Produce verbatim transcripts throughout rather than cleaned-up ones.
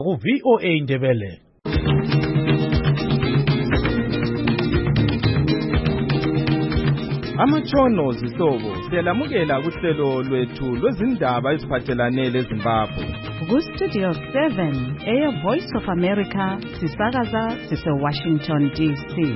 ku V O A Ndebele. Amatshono zihlobo siyalamukela kuhlelo lwethu lwezindaba eziphathelane leZimbabwe. Ku Studio seven, Air Voice of America, sisakaza sise Washington D C.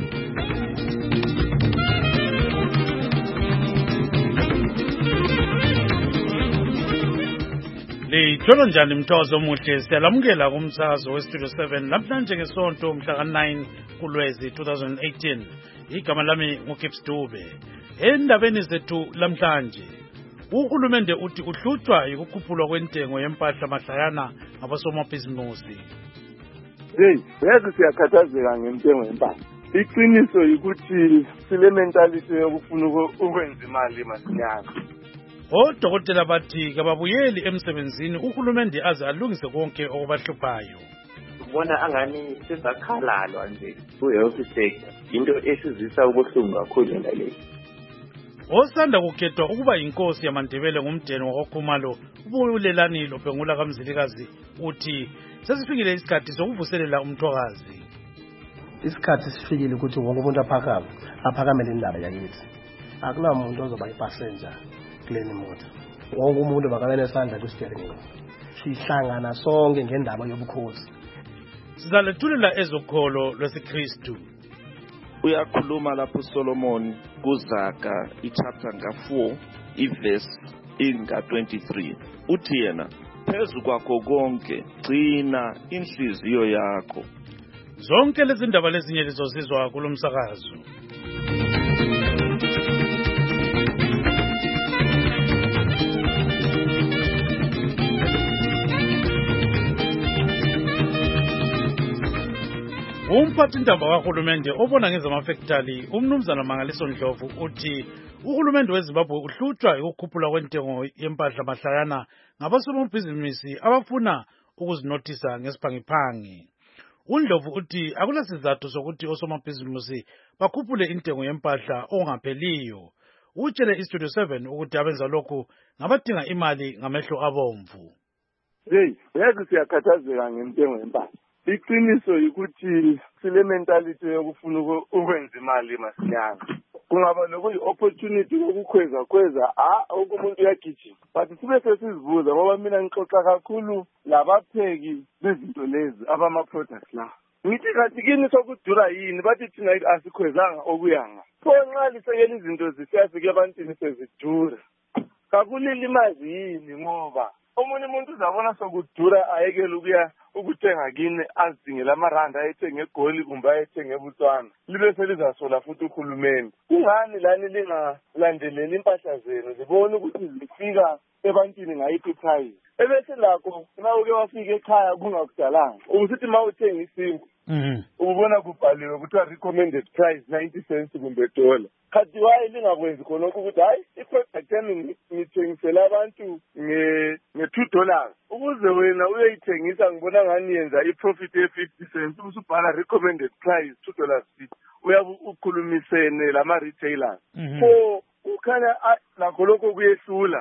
Litholo njani mthozo omuhle, siyalamukela kumsakazo we Studio seven namhlanje ngesonto mhla ka nine kuLwezi twenty eighteen. Igama lami nguKips Dube. Endabeni zethu lamhlanje, uhulumende uthi uhlutshwa yikukhuphulwa kwentengo yempahla mahlayana ngabasomabhizimusi. Hey, yazi siyakhathazeka ngentengo yempahla. Iqiniso ukuthi sile mentality yokufuna ukwenza imali masinyana. Odokotela bathi kababuyeli emsebenzini uhulumende aze alungise konke okubahluphayo. Ubona angani sizakhalalwa nje ku-health sector, into esizisa ubuhlungu kakhulu naleyo. Osanda kukhethwa ukuba inkosi yamaNdebele ngumdeni wakwaKhumalo ubulelani loBhengula kaMzilikazi uthi sesifikile isikhathi sokuvuselela umthokazi. Isikhathi sifikile ukuthi wonke umuntu aphakame aphakamele indaba yakithi. Akunamuntu ozoba ipassenger kuleni moto. Wonke umuntu bakabe nesandla ku-steering wheel. Sihlangana sonke ngendaba yobukhosi. Sizalethulela ezokholo lwesiKristu. Uyakhuluma lapho Solomon kuZaga ichapter nga four iverse inga twenty-three. Uthi yena, phezu kwakho konke gcina inhliziyo yakho. Zonke lezi ndaba lezinye lizozizwa kulomsakazo. Umphathindaba kahulumende obona ngezamafektali umnumzana Mangaliso Ndlovu uthi uhulumende weZimbabwe uhlutshwa ukukhuphula kwentengo yempahla mahlayana ngabasomabhizinisi abafuna ukuzinothisa ngesiphangiphangi. uNdlovu uthi akulasizathu sokuthi osomabhizinisi bakhuphule intengo yempahla ongapheliyo. Utshele iStudio seven ukuthi abenza lokhu ngabadinga imali ngamehlo abomvu. Hey, yazi siyakhathazeka ngentengo yempahla. Iqiniso ukuthi sile mentality yokufuna ukwenza imali masinyana. Kungaba nokuyi opportunity yokukhweza khweza ah ukumuntu uyagijima. But sibe sesizibuza ngoba mina ngixoxa kakhulu labapheki bezinto lezi abama products la. Ngithi kathi kini sokudura yini bathi thina asikhwezanga okuyanga. Pho nxa lisekela izinto zisiyafika ebantwini sezidura. Kakulili imali yini ngoba omunye umuntu uzabona sokudura ayekela ukuya ukuthenga kini azidingela amaranda ayethenge eGoli kumbe ayethenge eBotswana libe selizasola futhi uhulumeni. Kungani lani lingalandeleli impahla zenu zibone ukuthi zifika ebantwini ngayiphi price ebese lakho na uke wafika ekhaya kungakudalanga ubusithi mawuthenga isimbi ubona kubhaliwe ukuthi recommended price ninety cents kumbe dollar. Khathi waye lingakwenzi khona ukuthi hayi iproduct yami ngithengisela abantu nge nge-two dollars ukuze wena uyayithengisa ngibona ngani yenza iprofit ye-fifty cents usubhala recommended price two dollars fifty uyabe ukhulumisene lama retailers. So ukhanya lakho lokho kuyehlula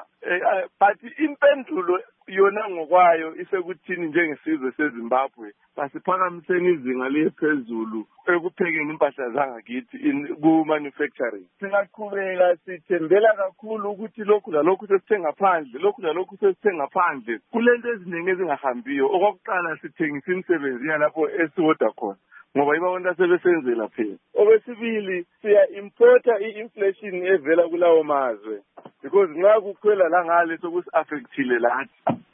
but impendulo yona ngokwayo isekuthini njengesizwe seZimbabwe basiphakamiseni izinga liphezulu ekuphekeni impahla zangakithi ku manufacturing. Singaqhubeka sithembela kakhulu ukuthi lokhu lalokhu sesithenga phandle lokhu lalokhu sesithenga phandle kulento eziningi ezingahambiyo. Okokuqala sithengisa imisebenzi yalapho esiwoda khona ngoba ibawona sebesenzela phela. Okwesibili siya importa i-inflation evela kulawo mazwe because nxa kukhwela la ngale sokusi affectile lathi.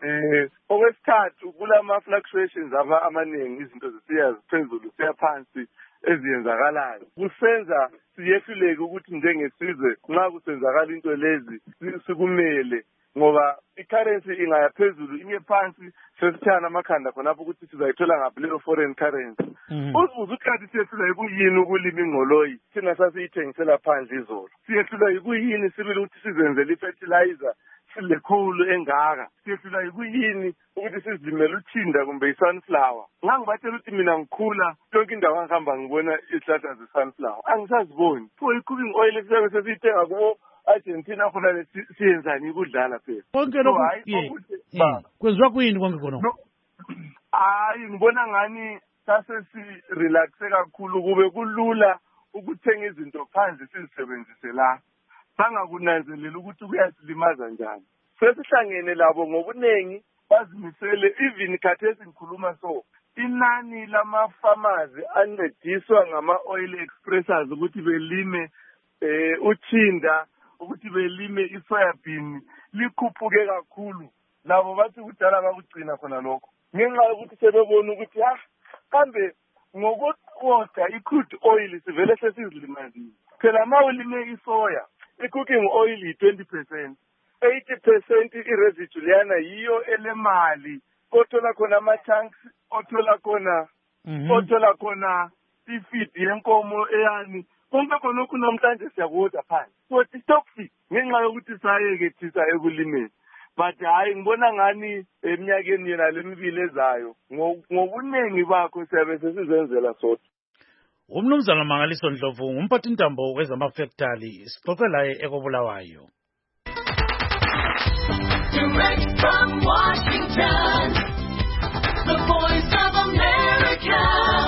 Eh okwesithathu kulama fluctuations aba amaningi izinto zisiya ziphezulu siya phansi eziyenzakalayo kusenza siyehluleke ukuthi njengesizwe nxa kusenzakala into lezi sikumele ngoba i-currency ingaya phezulu inye phansi sesithana amakhanda khonapho ukuthi sizayithola ngaphi leyo foreign currency. Uzibuza ukuthi siyehlulwa yikuyini ukulima ingqoloyi thina sasiyithengisela phandle izolo. Siyehlulwa yikuyini sibili ukuthi sizenzele i-fertilizer silekhulu engaka. Siyehlulwa yikuyini ukuthi sizilimele uthinda kumbe i-sunflower. Ngangibatshela ukuthi mina ngikhula yonke indawo angihamba ngibona izihlahla ze-sunflower angisaziboni. Pho i-cooking oil esiyabe sesiyithenga kubo Argentina khona siyenzani ukudlala phela. Konke lokhu kwenziwa kuyini konke khona? hayi ngibona ngani sase si-relaxe kakhulu kube kulula ukuthenga izinto phandle sizisebenzise la sangakunanzelela ukuthi kuyasilimaza njani. Sesihlangene labo ngobuningi bazimisele even khathesi ngikhuluma so inani lama-farmers ancediswa ngama-oil expressors ukuthi belime eh uchinda ukuthi belime isoyabhini likhuphuke kakhulu. Labo bathi kudala bakugcina khona lokho ngenxa yokuthi sebebona ukuthi ah kambe ngokuqoqa i-crude oil sivele sesizilimazile. Phela ma ulime isoya i-cooking oil yi-twenty percent, eighty percent i-residue liyana yiyo elemali othola khona ama-tanks, othola khona othola khona i-feed yenkomo eyani konke khonokho namhlanje siyakuwoda phansi. So toxic ngenxa yokuthi sayeke thisa ekulimeni. But hayi ngibona ngani eminyakeni yena lemibili ezayo ngobuningi bakho siyabe sesizenzela sodwa. Umnumzana Mangaliso Ndlovu ngumphathintambo wezamafektali sixoxe laye ekobulawayo. Direct from Washington, the voice of America,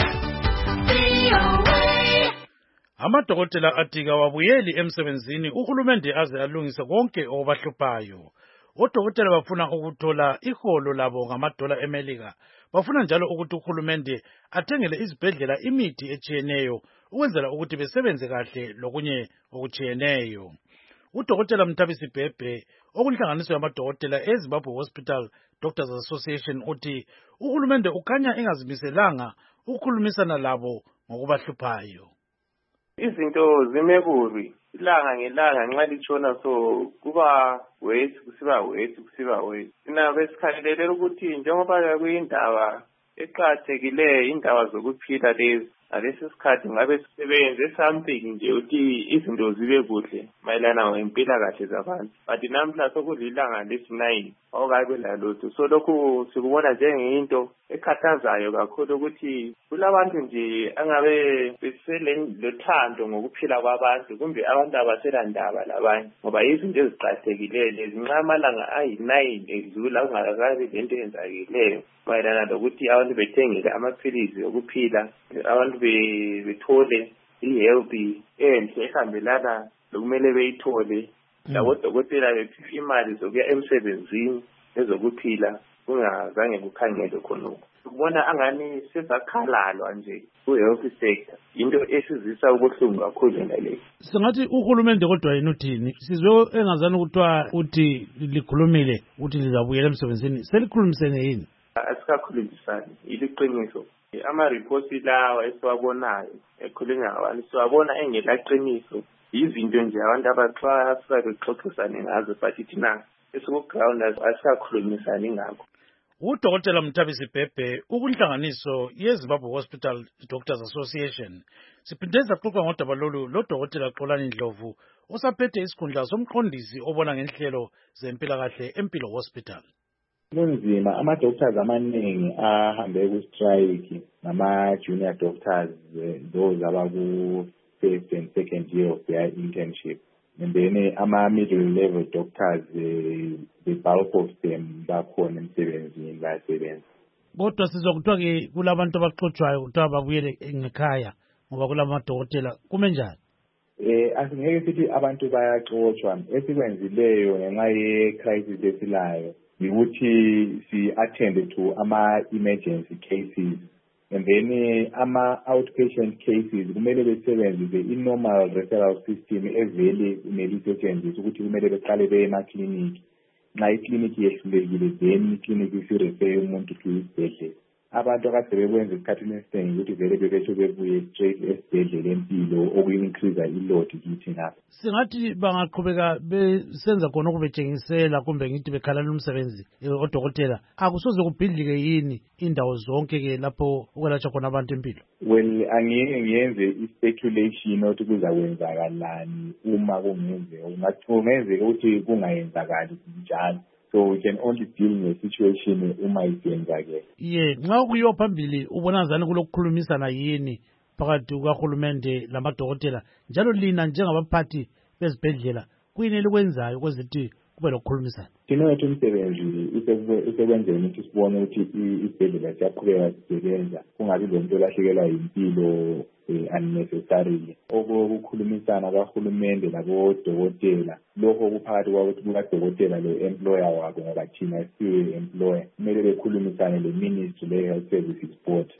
V O A. Amadokotela atika wabuyeli emsebenzini uhulumende aze alungise konke obahluphayo. Odokotela bafuna ukuthola iholo labo ngamadola eMelika. Bafuna njalo ukuthi uhulumende athengele izibhedlela imithi echiyeneyo ukwenzela ukuthi besebenze kahle lokunye okuchiyeneyo. Udokotela Mthabisi Bhebhe okunhlanganiso yamadokotela eZimbabwe Hospital Doctors Association uthi uhulumende ukhanya engazimiselanga ukukhulumisana labo ngokubahluphayo. Izinto zimekubi ilanga ngelanga nxa litshona so kuba wethu kusiba wethu kusiba wethu. Sina besikhalelele ukuthi njengoba kuyindaba eqhathekile indaba zokuphila lezi ngalesi sikhathi ngabe sisebenze something nje ukuthi izinto zibe kuhle mayelana ngempilakahle zabantu. But namhla sokulilanga lesi-nine awukabe lalutho. So lokhu sikubona njengento ekhathazayo kakhulu ukuthi kulabantu nje angabe beselothando ngokuphila kwabantu kumbe abantu abaselandaba labanye ngoba izinto eziqhathekile lezi nxa amalanga ayi-nine edlula kungakabi lento eyenzakileyo mayelana lokuthi abantu bethengele amaphilisi okuphila abantu bethole i-healthy enhle ehambelana lokumele beyithole labodokotela bephiwa imali zokuya emsebenzini ezokuphila kungazange kukhangelwe khonokho. Ukubona angani sezakhalalwa nje ku-health sector into esizisa ubuhlungu kakhulu ngale. Singathi uhulumende kodwa yena uthini? Sizwe engazani ukuthiwa uthi likhulumile ukuthi lizabuyela emsebenzini selikhulumisene yini? Asikakhulumisani iliqiniso. Ama-reports lawa esiwabonayo ekhulunywa ngabantu siwabona engelaqiniso. Izinto nje abantu abaxwasa bexoxisane ngazo but thina esikuground asikakhulumisani ngakho. Udokotela Mthabisi Bhebhe ukunhlanganiso yeZimbabwe Hospital Doctors Association siphinde saxoxa ngodaba lolu lodokotela Xolani Ndlovu osaphethe isikhundla somqondisi obona ngenhlelo zempilakahle eMpilo Hospital. Kunzima ama-doctors amaningi ahambe ku-strike nama-junior doctors those abaku-first and second year of their internship. And then ama-middle level doctors uh, the bulk of them bakhona emsebenzini bayasebenza. Kodwa sizwa kuthiwa-ke kulabantu abaxotshwayo kuthiwa babuyele ngekhaya ngoba kulamadokotela kume njani? Eh asingeke sithi abantu bayaxotshwa esikwenzileyo ngenxa ye-crisis esilayo ukuthi si-attend to ama-emergency cases and then ama-outpatient cases kumele besebenzise i-normal referral system evele kumele isetshenziswe ukuthi kumele beqale beye emakliniki. Nxa ikliniki yehlulekile then ikliniki isirefer umuntu kwisibhedlela. Abantu akade bekwenza esikhathini esiningi ukuthi vele bebesho bebuye straight esibhedlela empilo okuyincrease i-load kithi ngapha. Singathi bangaqhubeka besenza khona okubetshengisela kumbe ngithi bekhalala umsebenzi odokotela akusoze kubhidlike yini indawo zonke ke lapho ukwelatshwa khona abantu empilo? Well angeke ngiyenze i-speculation ukuthi kuzakwenzakalani uma kungenzeka kungenzeka ukuthi kungayenzakali njalo. So we can only deal with the situation uma isenzakele. Ye, nxa kuyiwa phambili ubona ngani kulokukhulumisana yini phakathi kuhulumende lamadokotela njalo lina njengabaphathi bezibhedlela kuyini elikwenzayo ukwenza ukuthi kube lokukhulumisana. thina wethu umsebenzi usekwenzeni ukuthi sibone ukuthi isibhedlela siyaqhubeka sisebenza kungabi lo muntu olahlekelwa yimpilo unnecessarily. Okukhulumisana kahulumende labodokotela lokho kuphakathi kwakuthi kukadokotela lo-employer wabo ngoba thina siwe-employer kumele bekhulumisane le-ministry le-health services board.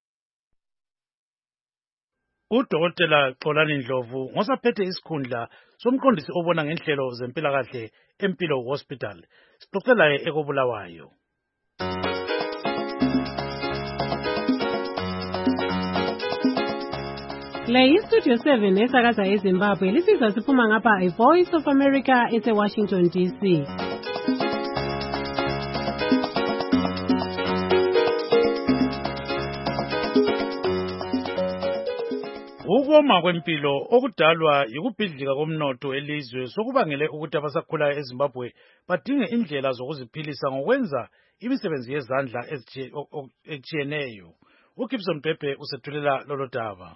Udokotela Xolani Ndlovu ngosaphethe isikhundla somqondisi obona ngenhlelo zempilakahle eMpilo Hospital. Sixoxela ekobulawayo. Le iStudio seven esakaza eZimbabwe lisizwa siphuma ngapha iVoice of America eseWashington D C. Ukoma kwempilo okudalwa yikubhidlika komnotho elizwe sokubangele ukuthi abasakhulayo eZimbabwe badinge indlela zokuziphilisa ngokwenza imisebenzi yezandla ezitshiyeneyo. uGibson Pepe usethulela lolo daba.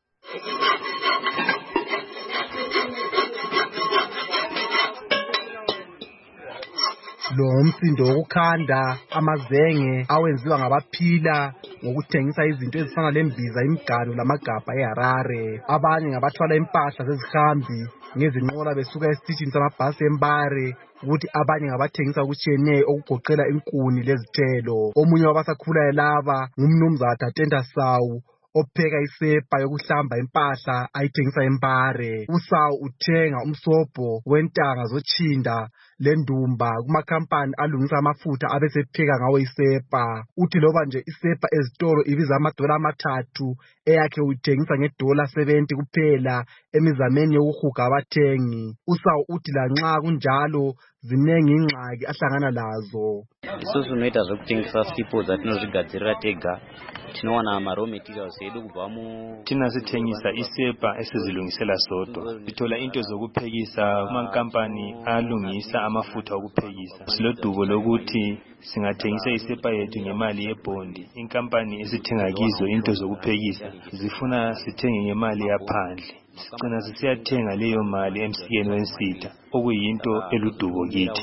Lo umsindo wokukhanda amazenge awenziwa ngabaphila ngokuthengisa izinto ezifana lembiza, imiganu lamagabha eHarare. Abanye ngabathwala impahla zezihambi ngezinqola besuka esitishini samabhasi eMbare, ukuthi abanye ngabathengisa okutshiyeneyo okugoqela inkuni lezithelo. Omunye wabasakhulayo laba ngumnumzana Tatenda Sawu opheka isepa yokuhlamba impahla ayithengisa eMbare. uSawu uthenga umsobho wentanga zotshinda lendumba kumakhampani alungisa amafutha abesepheka ngawo isepa. Uthi loba nje isepa ezitolo ibiza amadola amathathu, eyakhe uyithengisa ngedola seventy kuphela emizameni yokuhuga abathengi. uSawu uthi lanxa kunjalo zinengi ingxaki ahlangana lazo. Isusu noita zvokuthengisa sipo dzatinozvigadzirira tega tinowana ma raw materials edu kubva mu tina sithengisa isepa esizilungisela sodwa. Sithola into zokuphekisa kumankampani alungisa amafutha okuphekisa. Silodubo lokuthi singathengisa isepa yethu ngemali yebondi. Inkampani esithenga kizo into zokuphekisa zifuna sithenge ngemali yaphandle. Sigcina sisiyathenga leyo mali emsikeni wensitha okuyinto eludubo kithi.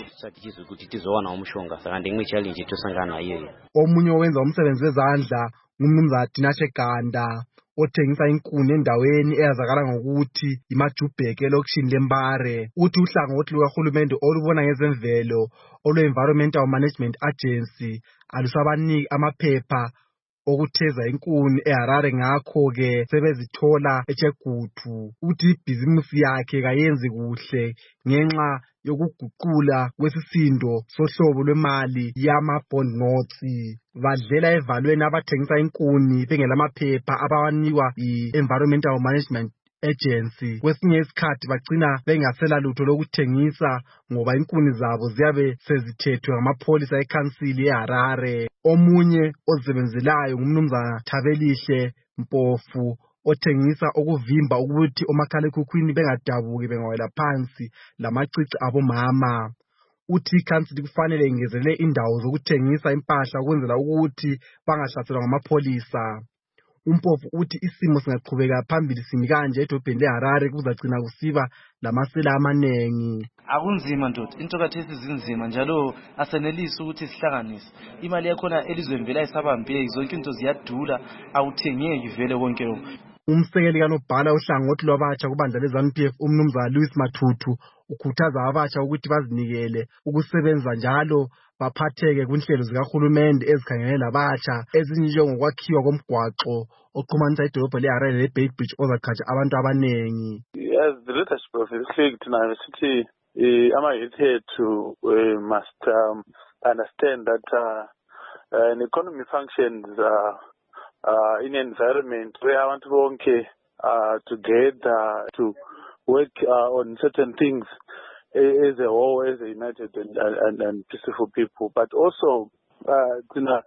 Omunye owenza umsebenzi wezandla ngumnumzana Tinashe Ganda othengisa inkuni endaweni eyazakala ngokuthi iMajubheke elokishini leMbare. Uthi uhlangothi lukahulumende olubona ngezemvelo olwe-Environmental Management Agency alusabaniki amaphepha okutheza inkuni eHarare, ngakho-ke sebezithola eChegutu. Uthi ibhizimusi yakhe kayenzi kuhle ngenxa yokuguqula kwesisindo sohlobo lwemali yama-bond notes. Badlela evalweni abathengisa inkuni bengelamaphepha abawanikwa i-Environmental Management Agency. Kwesinye isikhathi bagcina bengasela lutho lokuthengisa ngoba inkuni zabo ziyabe sezithethwe ngamapholisa ekhansili eHarare. Omunye ozisebenzelayo ngumnumzana Thabelihle Mpofu othengisa okuvimba ukuthi omakhalekhukhwini bengadabuki bengawela phansi lamacici abomama. Uthi ikhansili kufanele ingezelele indawo zokuthengisa impahla ukwenzela ukuthi bangahlaselwa ngamapholisa. Umpofu uthi isimo singaqhubeka phambili simi kanje edolobheni leHarare kuzagcina kusiba lamasela amanengi. Akunzima ndoda, into kathesi zinzima njalo asenelisi ukuthi sihlanganise. Imali yakhona elizweni vele ayisabambeki, zonke into ziyadula, awuthengeki vele konke lokho. Umsekeli kanobhala uhlangothi lwabatsha kubandla leZANU P F umnumzana Louis Mathuthu ukhuthaza abatsha ukuthi bazinikele ukusebenza njalo baphatheke kunhlelo zikahulumende ezikhangelene labatsha ezinjengokwakhiwa komgwaqo oqhumanisa idolobha leHarare leBay Bridge ozaqhatsha abantu abanengi. As the leadership of the clique tonight, city ama-youth ethu must um, understand that uh, uh, an economy functions uh, uh, in an environment where abantu bonke uh, together to work uh, on certain things as a whole, as a united and, and, and peaceful people, but also uh, tuna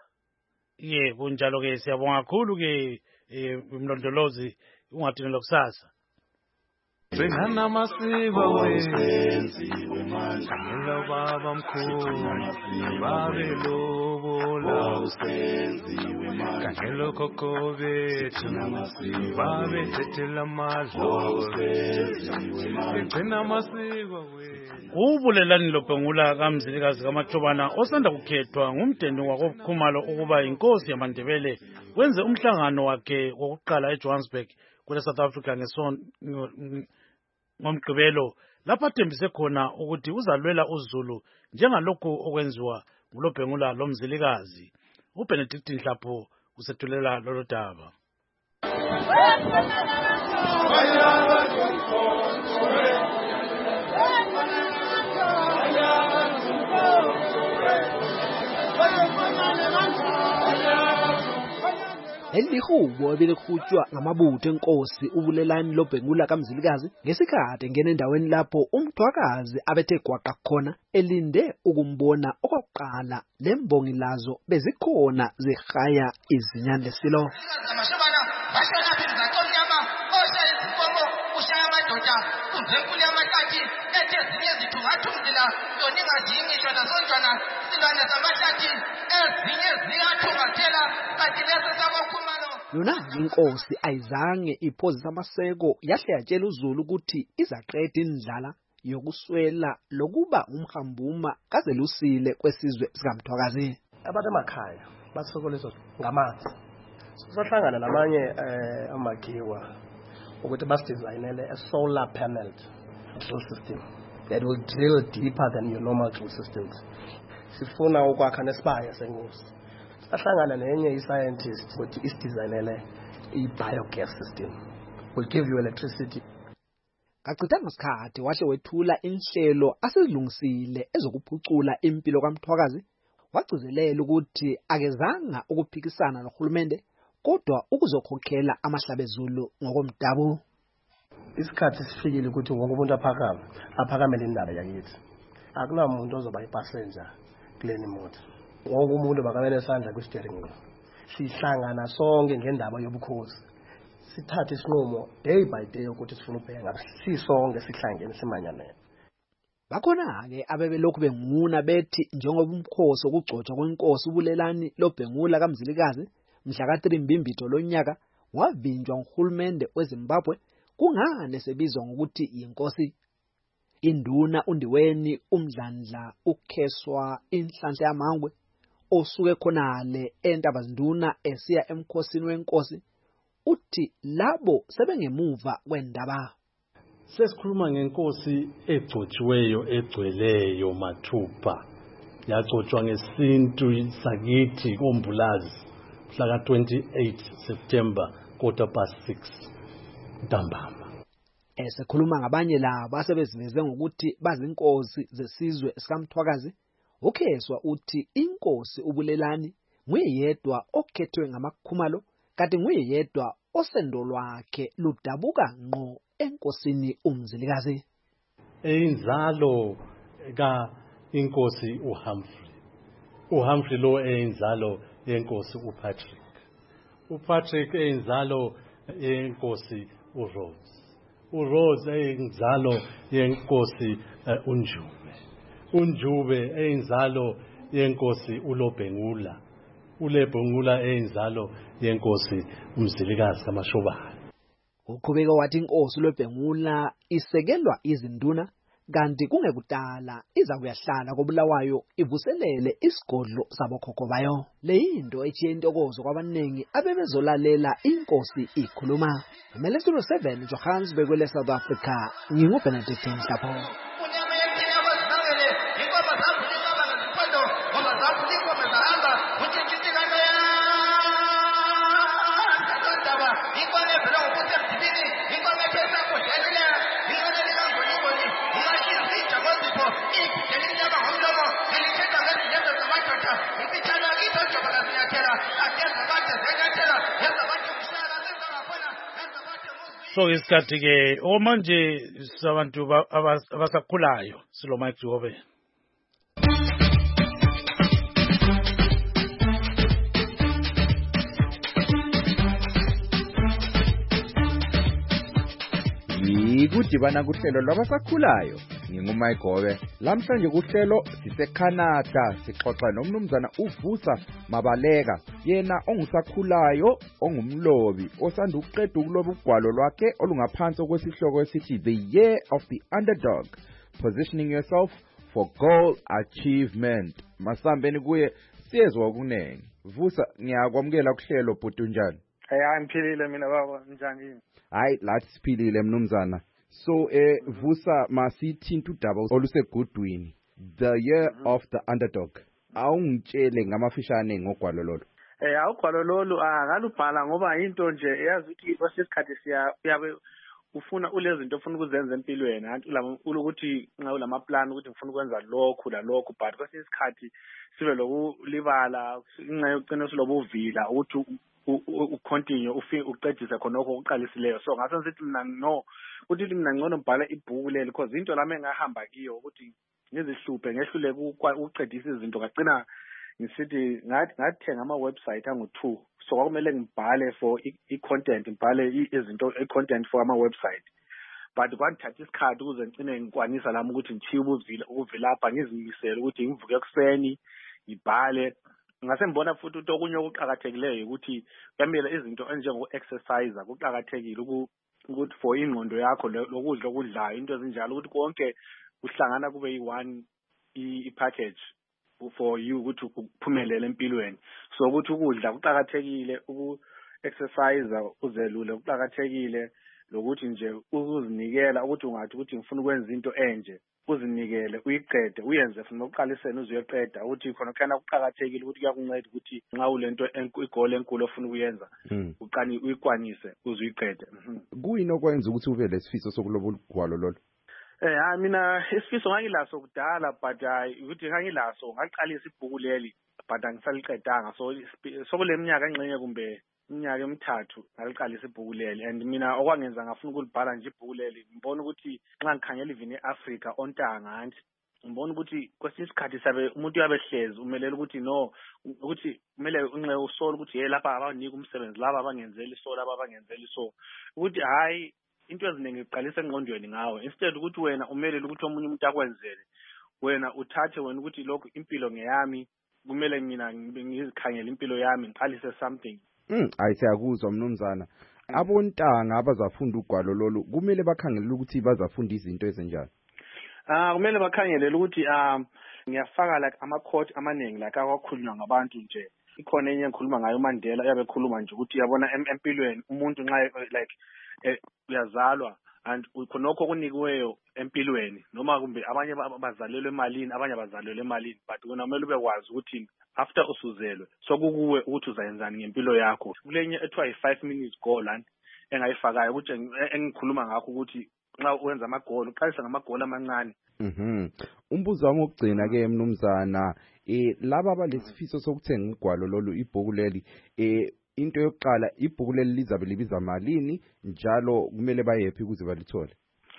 ye kunjalo ke siyabonga kakhulu ke umlondolozi ungathini lokusasa. Bengana masiko wenziwe manje ngelo baba mkhulu babe lobola usenziwe manje ngelo khokho bethu babe thethela madlo bengana masiko Ubulelani loBhengula kaMzilikazi kaMachobana osanda kukhethwa ngumdeni wakoKhumalo ukuba inkosi yamaNdebele wenze umhlangano wakhe wokuqala eJohannesburg kule South Africa ngeson ngomgqibelo lapha athembise khona ukuthi uzalwela uZulu njengalokho okwenziwa nguloBhengula loMzilikazi. uBenedict Nhlapho usethulela lolu daba. Elihubo ebelikhutshwa ngamabutho enkosi ubulelani loBhengula kaMzilikazi ngesikhathi engena endaweni lapho umthwakazi abethe gwaqa khona elinde ukumbona okokuqala lembongi lazo bezikhona zihaya izinyane lesilo. Amashobana bashana phinza komnyama oshaya izinkomo ushaya amadoda kumphekule amahlathi ethe ezinye zithungathungila yona ingazingisho nazontwana silwane zamahlathi ezinye ziyathungathela kanti leso sabakhumalo. Yona inkosi ayizange iphozisa amaseko yahle yatshela uZulu ukuthi izaqeda indlala yokuswela lokuba umhambuma kazelusile kwesizwe sikamthwakazi. Abantu emakhaya basokolezo ngamanzi. Sohlangana namanye eh amagiwa ukuthi basidesignele a solar panel drill system that will drill deeper than your normal drill systems. Sifuna ukwakha nesibaya sengosi. Sahlangana nenye iscientist ukuthi isidesignele i biogas system will give you electricity. Kacithanga isikhathi wahle wethula inhlelo asezilungisile ezokuphucula impilo kaMthwakazi wagcizelela ukuthi akezanga ukuphikisana noHulumende kodwa ukuzokhokhela amahlabezulu ngokomdabu. Isikhathi sifikile ukuthi wonke umuntu aphakame aphakamele indaba yakithi. Akunamuntu ozoba ipassenger kuleni moto. Wonke umuntu bakamele esandla ku steering wheel. Sihlangana sonke ngendaba yobukhosi. Sithathe isinqumo day by day ukuthi sifuna ubhenga sisonke sihlangene simanyanene. Bakhona ke abebelokhu benguna bethi njengoba umkhosi okugcotshwa kwenkosi ubulelani loBhengula kaMzilikazi mhla ka three Mbimbitho lonyaka wavinjwa nguHulumende weZimbabwe kungane sebizwa ngokuthi inkosi. Induna uNdiweni uMdlandla uKheswa inhlanhla yamangwe osuke khonale eNtabazinduna esiya emkhosini wenkosi uthi labo sebengemuva kwendaba. Sesikhuluma ngenkosi egcotshiweyo egcweleyo mathupha yagcotshwa ngesintu sakithi koMbulazi mhla ka twenty-eight September quarter past six ntambama. Esekhuluma ngabanye laba asebeziveze ngokuthi bazinkosi zesizwe sikaMthwakazi uKheswa uthi inkosi ubulelani nguyedwa okhethwe ngamakhumalo kanti nguyedwa osendo lwakhe ludabuka ngqo enkosini uMzilikazi. Einzalo ka inkosi uHumphrey uHumphrey lo einzalo yenkosi uPatrick uPatrick einzalo yenkosi uRose uRose einzalo yenkosi uh, uNjube uNjube einzalo yenkosi uLobhengula uLebhengula einzalo yenkosi uMzilikazi kaMashobana. Uqhubeka wathi inkosi loBhengula isekelwa izinduna kanti kungekudala iza kuyahlala koBulawayo ivuselele isigodlo sabokhokho bayo. Le into echiye intokozo kwabaningi abebezolalela inkosi ikhuluma. Melesilo seven Johannesburg kwele South Africa nginguBenedict Nhlapho. So isikhathi ke omanje sabantu abasakhulayo silo Mike Jobe. ukudibana kuhlelo lwabasakhulayo. NginguMayigobe. Lamhlanje kuhlelo siseCanada sixoxa nomnumzana uVusa Mabaleka, yena ongusakhulayo, ongumlobi, osanda ukuqeda ukuloba ugwalo lwakhe olungaphansi kwesihloko esithi The Year of the Underdog, Positioning Yourself for Goal Achievement. Masambeni kuye siyezwa okunengi. Vusa, ngiyakwamukela kuhlelo bhuti unjani? Hayi ngiphilile mina baba, njani yini? Hayi lathi siphilile mnumzana. So eh Vusa masithinta udaba olusegudwini, The Year of the Underdog. Awungitshele ngamafishane ngogwalo lolo. Eh awugwalo lolu akalubhala ngoba into nje eyazi ukuthi kwesikhathi siya uyabe ufuna ulezi zinto ufuna ukuzenza empilweni, anti ukuthi nxa ulama plan ukuthi ngifuna ukwenza lokhu la lokhu, but kwesinye isikhathi sibe lokulibala inxa yokucina silobuvila ukuthi ucontinue ufike uqedise khonokho ukuqalisileyo. So ngase ngithi mina no ukuthi mina ngcono mbhala ibhuku leli because into lami engahamba kiyo ukuthi ngizihluphe ngehlule ukuqedisa izinto ngagcina ngisithi ngathi ngathenga ama website angu two, so kwakumele ngibhale for i-content, ngibhale izinto i-content for ama website, but kwanthatha isikhathi ukuze ngicine ngikwanisa lami ukuthi ngithiye ubuvila ukuvilapha ngizimisele ukuthi ngivuke ekseni ngibhale. Ngase ngibona futhi ukuthi okunye okuqhakathekileyo ukuthi kwamele izinto enjengo exercise kuqhakathekile ukuthi for ingqondo yakho lokudla okudlayo into ezinjalo ukuthi konke kuhlangana kube yi-one i-package for you ukuthi uphumelele empilweni. So ukuthi ukudla kuqhakathekile, uku-exercise uzelule kuqhakathekile, lokuthi nje ukuzinikela ukuthi ungathi ukuthi ngifuna ukwenza into enje uzinikele uyiqede uyenze futhi nokuqalisena uziyeqeda ukuthi khona kana kuqhakathekile ukuthi kuyakunceda ukuthi nxa ulento igole enkulu ofuna ukuyenza uqani uyikwanise uziyiqede. Kuyini okwenza ukuthi ube lesifiso sokuloba ugwalo lolo? Eh ha mina isifiso ngangilaso kudala, but hayi ukuthi ngangilaso ngaqalisa ibhuku leli but angisaliqedanga, so sokuleminyaka engxenye kumbe iminyaka emithathu ngaliqalisa ibhuku leli, and mina okwangenza ngafuna ukulibhala nje ibhuku leli ngibona ukuthi nxa ngikhangela even eAfrica ontanga anti ngibona ukuthi kwesinye isikhathi sabe umuntu uyabehlezi umelela ukuthi no ukuthi kumele unxe usole ukuthi hey lapha abanika umsebenzi laba abangenzeli so laba abangenzeli so ukuthi hayi into eziningi iqalisa engqondweni ngawe instead ukuthi wena umelele ukuthi omunye umuntu akwenzele, wena uthathe wena ukuthi lokho impilo ngeyami kumele mina ngizikhangele impilo yami ngiqalise something. Mm, ayisiyakuzwa mnumzana. Abontanga abazafunda ugwalo lolu kumele bakhangele ukuthi bazafunda izinto ezinjani. Ah kumele bakhangelele ukuthi um ngiyafaka like ama quote amaningi like akwakhulunywa ngabantu nje. Ikhona enye engikhuluma ngayo uMandela yabe ekhuluma nje ukuthi yabona empilweni umuntu nxa like uyazalwa and khonokho kunikiweyo empilweni noma kumbe abanye bazalelwe emalini abanye bazalelwe emalini, but wena kumele ube kwazi ukuthi after usuzelwe sokukuwe ukuthi uzayenzani ngempilo yakho. Kulenye ethiwa yi-five minutes goal lana engayifakayo ukuthi engikhuluma ngakho ukuthi nxa wenza amagoli uqalisa ngamagoli amancane. Mhm. Umbuzo wami wokugcina ke mnumzana, eh laba abalesifiso sokuthenga ugwalo lolu ibhuku leli, eh into yokuqala ibhuku leli lizabe libiza malini njalo kumele bayephi ukuze balithole?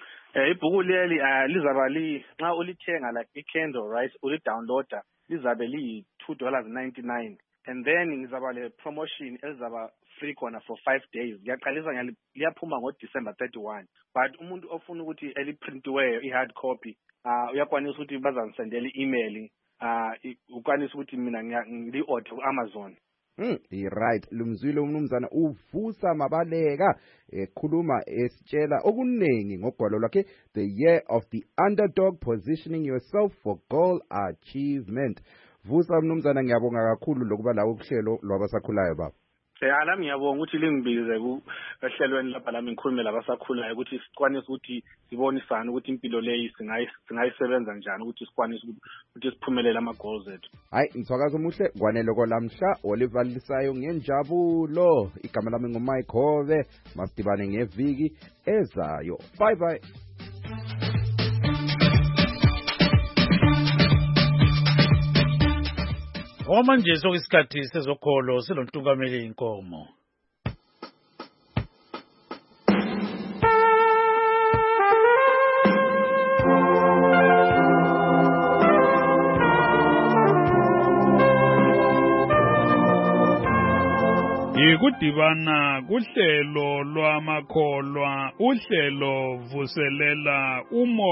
Eh ibhuku leli lizaba li nxa ulithenga like i-Kindle right uli-downloader lizabe li two dollars ninety-nine, and then ngizaba le promotion elizaba free khona for five days. Ngiyaqalisa liyaphuma ngo December thirty-one, but umuntu ofuna ukuthi eliprintiweyo i-hard copy uh uyakwanisa ukuthi bazangisendela i-email uh ukwanisa ukuthi mina ngili-order ku-Amazon. Mm, right. Lumzwile umnumzana uVusa Mabaleka ekhuluma esitshela okuningi ngogwalo lwakhe The Year of the Underdog, Positioning Yourself for Goal Achievement. Vusa mnumzana ngiyabonga kakhulu lokuba lawo kuhlelo lwabasakhulayo baba. Eh alami ngiyabonga ukuthi lingibize ku ehlelweni lapha lami ngikhulume labasakhulayo ukuthi sikwanise ukuthi sibonisane ukuthi impilo leyi singayisebenza njani ukuthi sikwanise ukuthi siphumelele ama goals ethu. Hayi ngithwakaza umuhle kwanele kolamhla olivalisayo ngenjabulo. Igama lami nguMayigobe, masidibane ngeviki ezayo. Bye bye. Omanje sokusikhathi sezokholo selontukamele inkomo. Yikudibana kuhlelo lwamakholwa uhlelo vuselela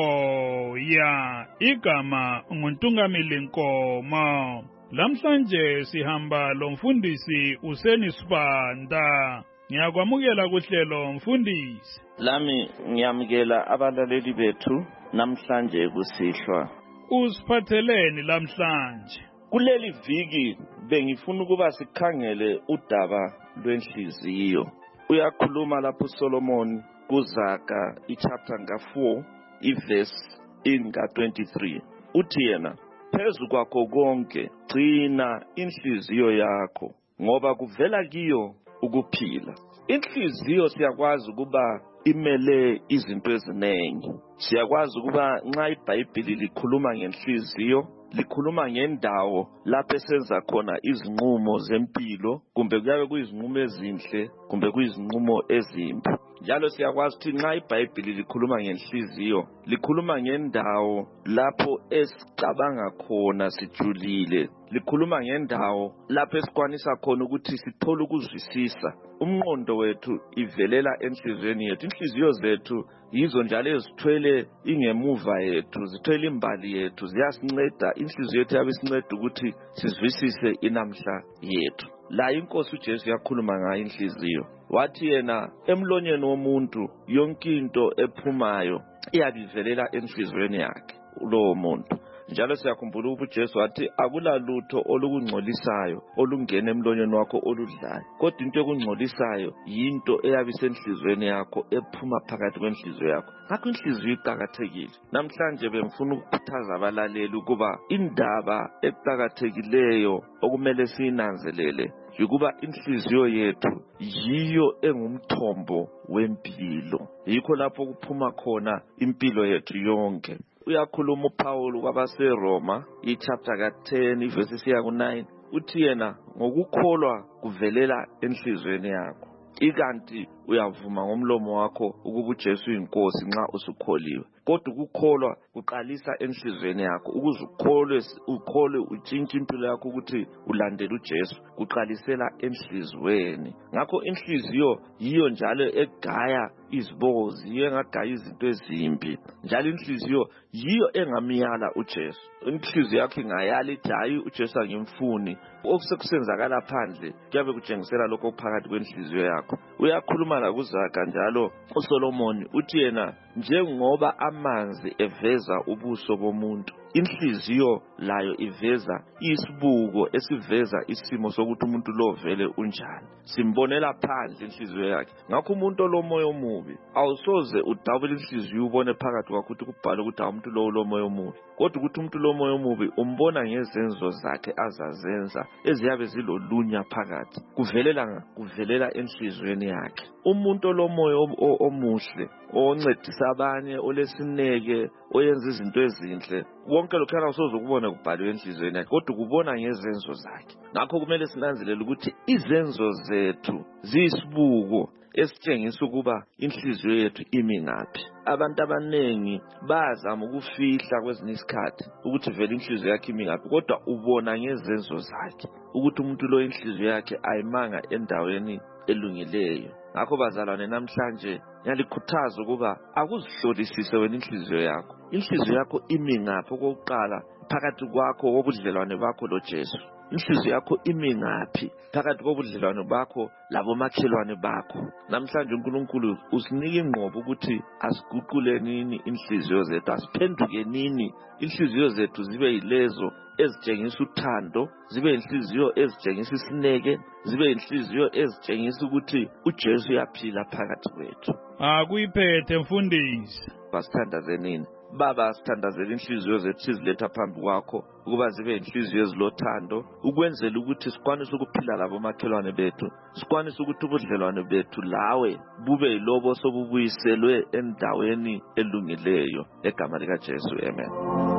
umoya igama nguNtungamili Nkomo. Lamhlanje sihamba lomfundisi Useni Sibanda. Ngiyakwamukela kuhlelo mfundisi. Lami ngiyamukela abalaleli bethu namhlanje kusihlwa. Usiphatheleni lamhlanje? Kuleli viki bengifuna ukuba sikhangele udaba lwenhliziyo. Uyakhuluma lapho uSolomon kuZaga ichapter nga four iverse inga twenty-three. Uthi yena, phezu kwakho konke gcina inhliziyo yakho ngoba kuvela kiyo ukuphila. Inhliziyo siyakwazi ukuba imele izinto eziningi. Siyakwazi ukuba nxa iBhayibheli likhuluma ngenhliziyo likhuluma ngendawo lapho esenza khona izinqumo zempilo, kumbe kuyabe kuyizinqumo ezinhle kumbe kuyizinqumo ezimbi. Njalo siyakwazi ukuthi nxa iBhayibheli likhuluma ngenhliziyo likhuluma ngendawo lapho esicabanga khona sijulile, likhuluma ngendawo lapho esikwanisa khona ukuthi sithole ukuzwisisa. Umqondo wethu ivelela enhliziyweni yethu. Inhliziyo zethu yizo njalo ezithwele ingemuva yethu, zithwele imbali yethu, ziyasinceda. Inhliziyo yethu yabisinceda ukuthi sizwisise inamhla yethu. La inkosi uJesu yakhuluma ngayo inhliziyo. Wathi yena emlonyeni womuntu yonke into ephumayo iyabivelela enhliziyweni yakhe lowo muntu. Njalo siyakhumbula ukuthi uJesu wathi akulalutho olukungcolisayo olungena emlonyeni wakho oludlayo, kodwa into ekungcolisayo yinto eyabisenhliziyweni yakho ephuma phakathi kwenhliziyo yakho. Ngakho inhliziyo iqhakathekile. Namhlanje bengifuna ukukhuthaza abalaleli ukuba indaba eqhakathekileyo okumele siyinanzelele ukuba inhliziyo yethu yiyo engumthombo wempilo. Yikho lapho kuphuma khona impilo yethu yonke. Uyakhuluma uPaul kwabaseRoma ichapter ka ten iverse siya ku nine. Uthi yena ngokukholwa kuvelela enhliziyweni yakho. Ikanti uyavuma ngomlomo wakho ukuba uJesu uyinkosi nxa usukholiwe. Kodwa ukukholwa kuqalisa enhliziyweni yakho. Ukuze ukholwe ukholwe utshintshe impilo yakho ukuthi ulandele uJesu kuqalisela enhliziyweni. Ngakho inhliziyo yiyo njalo egaya izibozi, yiyo engagaya izinto ezimbi. Njalo inhliziyo yiyo engamiyala uJesu. Inhliziyo yakho ingayala ithi hayi uJesu angimfuni. Okusekusenzakala phandle kuyabe kutshengisela lokho phakathi kwenhliziyo yakho. Uyakhuluma la kuZaga njalo uSolomon uthi yena njengoba amanzi eveza ubuso bomuntu, inhliziyo layo iveza isibuko esiveza isimo sokuthi umuntu lo vele unjani. Simbonela phandle inhliziyo yakhe. Ngakho umuntu olomoya omubi awusoze udabule inhliziyo ubone phakathi kwakho ukuthi kubhalwe ukuthi umuntu lo ulomoya omubi, kodwa ukuthi umuntu lomoya omubi umbona ngezenzo zakhe azazenza eziyabe zilolunya phakathi. Kuvelela kuvelela enhliziyweni yakhe. Umuntu olomoya omuhle oncedisa abanye, olesineke, oyenza izinto ezinhle, wonke lokho awusoze ukubona kubhalwe enhliziyweni yakhe, kodwa kubona ngezenzo zakhe. Ngakho kumele sinanzelele ukuthi izenzo zethu ziyisibuko esitshengisa ukuba inhliziyo yethu imi ngaphi. Abantu abanengi bazama ukufihla kwezinye isikhathi ukuthi vele inhliziyo yakhe imi ngaphi, kodwa ubona ngezenzo zakhe ukuthi umuntu lo inhliziyo yakhe ayimanga endaweni elungileyo. Ngakho bazalwane, namhlanje ngiyalikhuthaza ukuba akuzihlolisise wena inhliziyo yakho. Inhliziyo yakho imi ngaphi? Okokuqala, phakathi kwakho wobudlelwane bakho loJesu. Inhliziyo yakho imi ngaphi? Phakathi kobudlelwane bakho labomakhelwane bakho. Namhlanje uNkulunkulu usinika ingqobo ukuthi asiguqule nini inhliziyo zethu, asiphenduke nini inhliziyo zethu zibe yilezo ezitshengisa uthando, zibe inhliziyo ezitshengisa isineke, zibe inhliziyo ezitshengisa ukuthi uJesu uyaphila phakathi kwethu. Akuyiphethe mfundisi. Basithandaze nini? Baba, sithandazela inhliziyo zethu siziletha phambi kwakho ukuba zibe inhliziyo ezilothando, ukwenzela ukuthi sikwanise ukuphila labo makhelwane bethu, sikwanise ukuthi ubudlelwane bethu lawe bube yilobo sobubuyiselwe endaweni elungileyo. Egama lika Jesu, amen.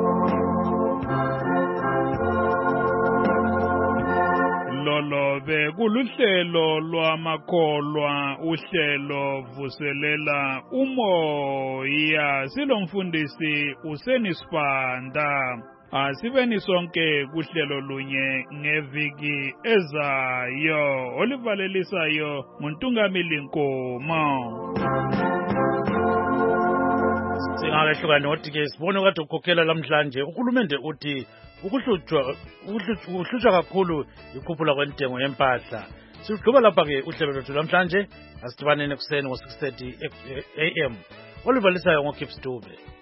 Lolo be kuluhlelo lwamakholwa, uhlelo vuselela umoya. Silomfundisi Useni Sibanda. Asibeni sonke kuhlelo lunye ngeviki ezayo olivalelisayo nguNtungamili Nkomo. Singakehlukane othi ke sibone kade ukhokhela lamhlanje uhulumende uthi ukuhlutshwa ukuhlutshwa kakhulu ikhuphula kwentengo yempahla. Sigqiba lapha ke uhlelo lwethu lamhlanje asidibaneni ekuseni ngo six thirty a m olivalisayo ngoKips Dube.